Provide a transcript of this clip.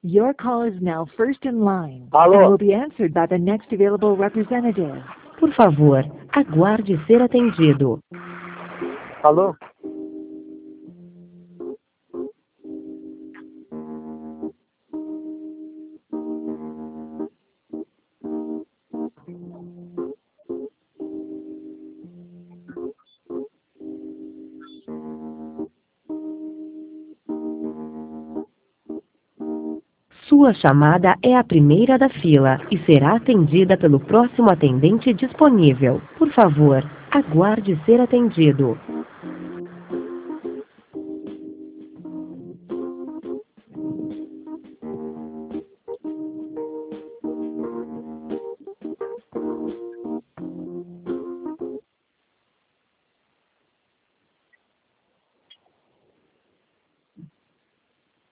Your call is now first in line. Alô? And will be answered by the next available representative. Por favor, aguarde ser atendido. Alô? Sua chamada é a primeira da fila e será atendida pelo próximo atendente disponível. Por favor, aguarde ser atendido.